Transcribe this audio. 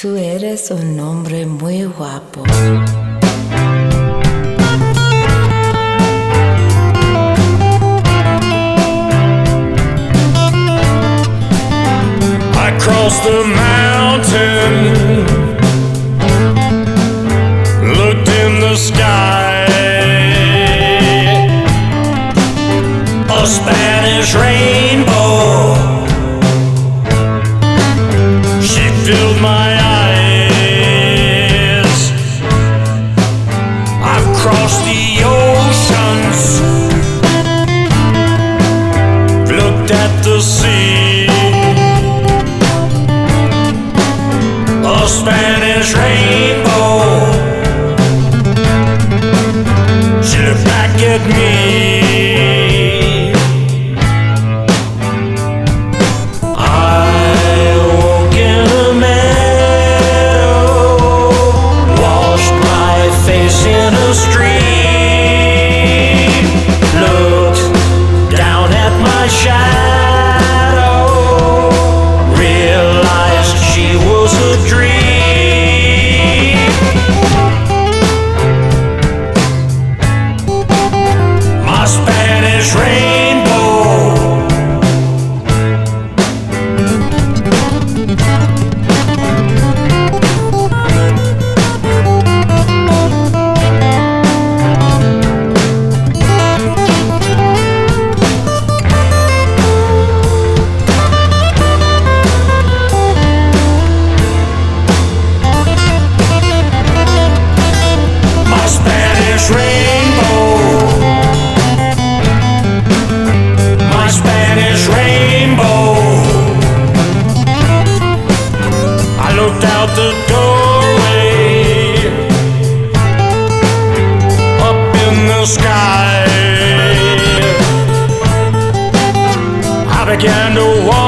Tú eres un hombre muy guapo. I crossed the mountain, looked in the sky, a Spanish rainbow, she filled my eyes. I've crossed the oceans, looked at the sea, a Spanish rainbow, she looked back at me. I woke in a meadow, washed my face in a stream, looked down at my shadow, realized she was a dream. My Spanish rainbow, my Spanish rainbow, my Spanish rainbow. I looked out the doorway, up in the sky. I began to walk